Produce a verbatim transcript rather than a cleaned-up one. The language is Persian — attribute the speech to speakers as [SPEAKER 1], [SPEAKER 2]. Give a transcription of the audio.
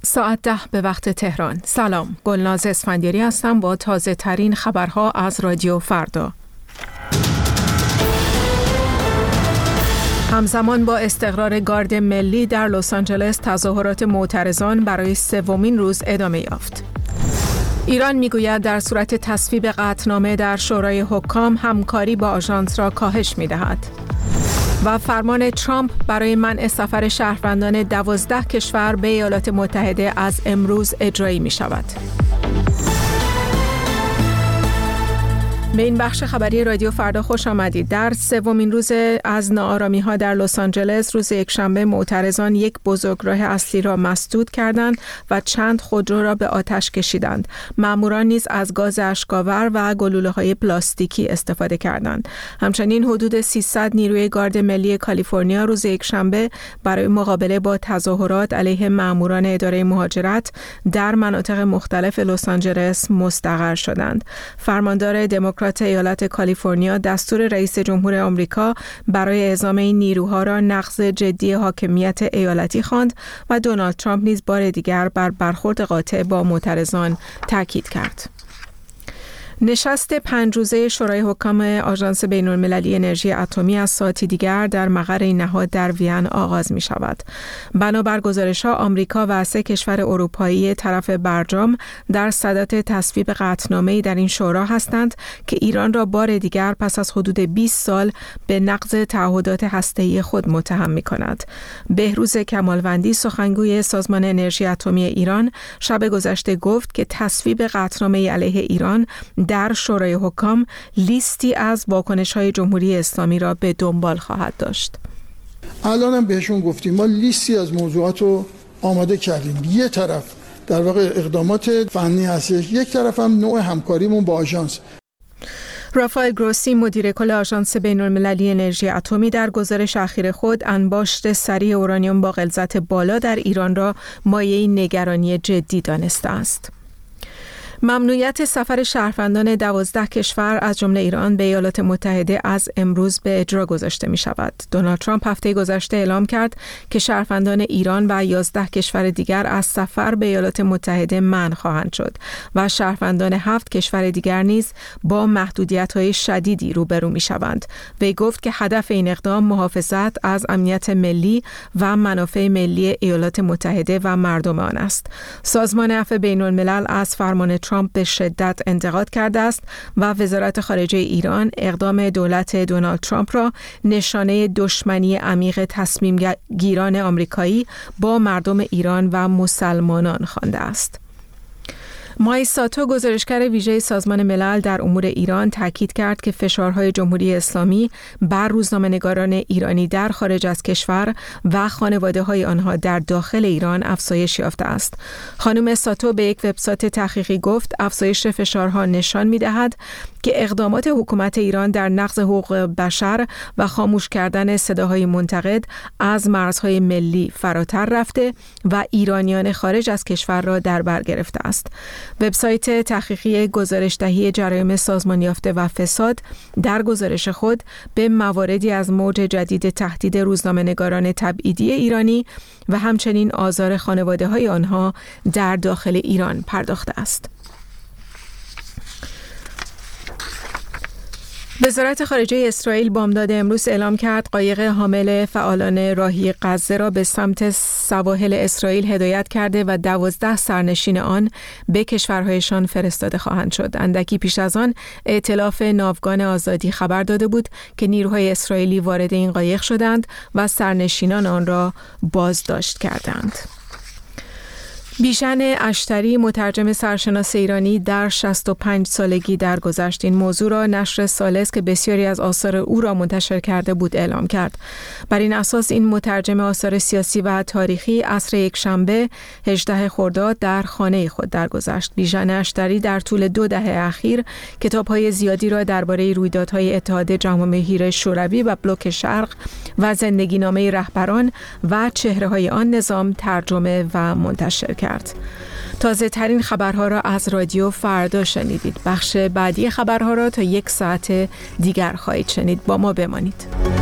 [SPEAKER 1] ساعت ده به وقت تهران. سلام، گلناز اسفندیاری هستم با تازه ترین خبرها از رادیو فردا. همزمان با استقرار گارد ملی در لس آنجلس، تظاهرات معترضان برای سومین روز ادامه یافت. ایران میگوید در صورت تصویب قطعنامه در شورای حکام همکاری با آژانس را کاهش می‌دهد. و فرمان ترامپ برای منع سفر شهروندان دوازده کشور به ایالات متحده از امروز اجرایی می شود. به این بخش خبری رادیو فردا خوش آمدید. در سومین روز از ناآرامی‌ها در لس آنجلس، روز یکشنبه معترضان یک بزرگراه اصلی را مسدود کردند و چند خودرو را به آتش کشیدند. ماموران نیز از گاز اشک‌آور و گلوله‌های پلاستیکی استفاده کردند. همچنین حدود سیصد نیروی گارد ملی کالیفرنیا روز یکشنبه برای مقابله با تظاهرات علیه ماموران اداره مهاجرت در مناطق مختلف لس آنجلس مستقر شدند. فرماندار دموکرات ایالت کالیفرنیا دستور رئیس جمهور آمریکا برای اعزام این نیروها را نقض جدی حاکمیت ایالتی خواند و دونالد ترامپ نیز بار دیگر بر برخورد قاطع با معترضان تاکید کرد. نشست پنج روزه شورای حکام آژانس بین‌المللی انرژی اتمی از ساعتی دیگر در مقر این نهاد در وین آغاز می شود. بنابر گزارش‌ها، آمریکا و سه کشور اروپایی طرف برجام در صدد تصویب قطعنامه‌ای در این شورا هستند که ایران را بار دیگر پس از حدود بیست سال به نقض تعهدات هسته‌ای خود متهم می‌کند. بهروز کمالوندی، سخنگوی سازمان انرژی اتمی ایران، شب گذشته گفت که تصویب قطعنامه علیه ایران در شورای حکام لیستی از واکنش‌های جمهوری اسلامی را به دنبال خواهد داشت.
[SPEAKER 2] الان هم بهشون گفتیم ما لیستی از موضوعات رو آماده کردیم. یه طرف در واقع اقدامات فنی هستش، یک طرف هم نوع همکاریمون با آژانس.
[SPEAKER 1] رافائل گروسی، مدیر کل آژانس بین‌المللی انرژی اتمی، در گزارش اخیر خود انباشت سریع اورانیوم با غلظت بالا در ایران را مایه نگرانی جدی دانسته است. ممنوعیت سفر شهروندان دوازده کشور از جمله ایران به ایالات متحده از امروز به اجرا گذاشته می شود. دونالد ترامپ هفته گذشته اعلام کرد که شهروندان ایران و یازده کشور دیگر از سفر به ایالات متحده منع خواهند شد و شهروندان هفت کشور دیگر نیز با محدودیت‌های شدیدی روبرو می شوند. وی گفت که هدف این اقدام محافظت از امنیت ملی و منافع ملی ایالات متحده و مردم آن است. سازمان عفو بین‌الملل از فرمان ترامپ به شدت انتقاد کرده است و وزارت خارجه ایران اقدام دولت دونالد ترامپ را نشانه دشمنی عمیق تصمیم گیران آمریکایی با مردم ایران و مسلمانان خوانده است. مای ساتو، گزارشگر ویژه سازمان ملل در امور ایران، تاکید کرد که فشارهای جمهوری اسلامی بر روزنامه‌نگاران ایرانی در خارج از کشور و خانواده‌های آنها در داخل ایران افزایش یافته است. خانم ساتو به یک وبسایت تحقیقی گفت افزایش فشارها نشان می‌دهد که اقدامات حکومت ایران در نقض حقوق بشر و خاموش کردن صداهای منتقد از مرزهای ملی فراتر رفته و ایرانیان خارج از کشور را در بر گرفته است. وبسایت تحقیقی گزارش‌دهی جرایم سازمان یافته و فساد در گزارش خود به مواردی از موج جدید تهدید روزنامه‌نگاران تبعیدی ایرانی و همچنین آزار خانواده‌های آنها در داخل ایران پرداخته است. وزارت خارجه اسرائیل بامداد امروز اعلام کرد قایق حامل فعالان راهی غزه را به سمت سواحل اسرائیل هدایت کرده و دوازده سرنشین آن به کشورهایشان فرستاده خواهند شد. اندکی پیش از آن ائتلاف ناوگان آزادی خبر داده بود که نیروهای اسرائیلی وارد این قایق شدند و سرنشینان آن را بازداشت کردند. بیژن اشتری، مترجم سرشناس ایرانی، در شصت و پنج سالگی درگذشت. این موضوع را نشر ثالث که بسیاری از آثار او را منتشر کرده بود اعلام کرد. بر این اساس این مترجم آثار سیاسی و تاریخی عصر یکشنبه هجدهم خرداد در خانه خود درگذشت. بیژن اشتری در طول دو دهه اخیر کتاب‌های زیادی را درباره رویدادهای اتحاد جماهیر شوروی و بلوک شرق و زندگی‌نامه رهبران و چهره‌های آن نظام ترجمه و منتشر کرد. کرد. تازه ترین خبرها را از رادیو فردا شنیدید. بخش بعدی خبرها را تا یک ساعت دیگر خواهید شنید. با ما بمانید.